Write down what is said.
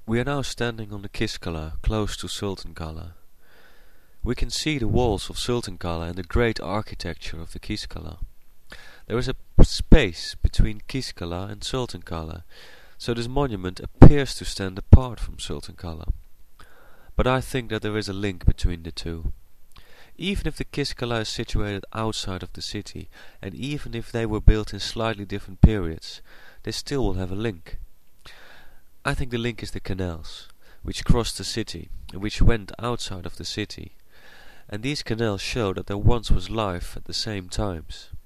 We are now standing on the Kiskala, close to Sultan Kala. We can see the walls of Sultan Kala and the great architecture of the Kiskala. There is a space between Kiskala and Sultan Kala, so this monument appears to stand apart from Sultan Kala. But I think that there is a link between the two. Even if the Kiskala is situated outside of the city, and even if they were built in slightly different periods, they still will have a link. I think the link is the canals, which crossed the city, and which went outside of the city, and these canals show that there once was life at the same times.